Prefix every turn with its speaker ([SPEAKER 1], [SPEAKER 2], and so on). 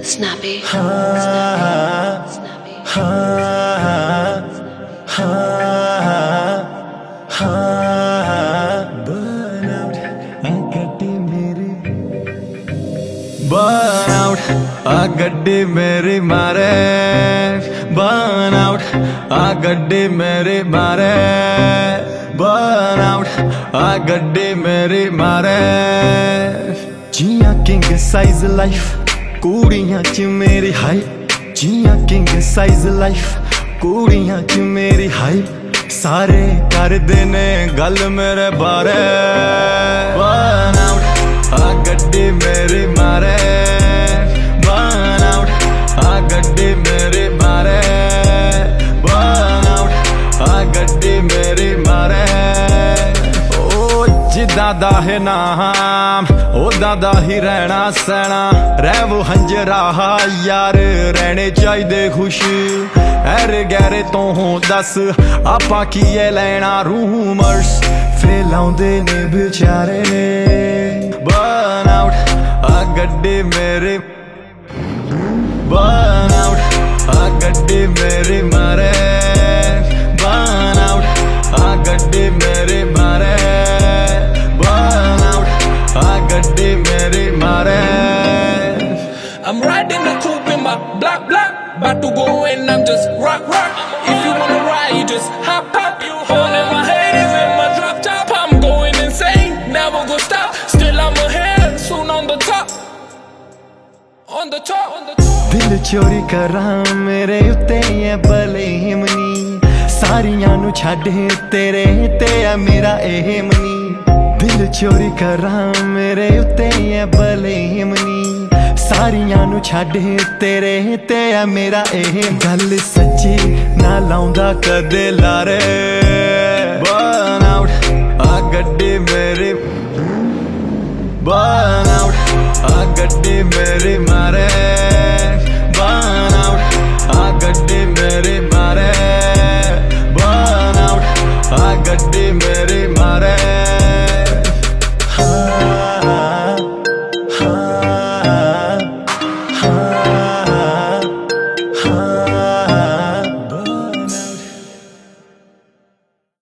[SPEAKER 1] Snappy.
[SPEAKER 2] Burnout, a गड्डी मेरी मारे Burnout, a गड्डी मेरी मारे Burnout, a गड्डी मेरी मारे जियां किंग साइज लाइफ कुड़ियां च मेरी हाई जियां किंग साइज लाइफ कुड़ियां च मेरी हाई सारे करदे ने गल मेरे बारे Burnout, a गड्डी मेरी मारे Burnout, a गड्डी मेरी मारे Burnout, a गड्डी मेरी मारे ओ जिदा दा है नाम ओदा दा ही रहना सहना रह हंजरा यार रहने चाहिए खुश ऐरे गैरे तो हो दस आपां कीए लेना रूमर्स फैलाउंदे ने बेचारे Burnout, a गड्डी मेरी Burnout, a गड्डी मेरी मारे Burnout, a गड्डी मेरी मारे Burnout, a गड्डी मेरी मारे
[SPEAKER 3] I'm riding the coupe in my block, about to go in, I'm just rock. If you wanna ride, you just hop. All in my head is in my drop top. I'm going insane, never gonna stop. Still I'm ahead, soon on the top. On the top.
[SPEAKER 2] दिल चोरी करां मेरे उत्ते है बलेमनी सारियां नु छड्ड तेरे ते है मेरा एम नी दिल चोरी करां मेरे उत्ते है बलेमनी सारियां नु छड्ड तेरे ते है मेरा एम गल सच्ची ना लाउंदा कदे लारे Burnout, a गड्डी मेरी Burnout, a गड्डी मेरी मारे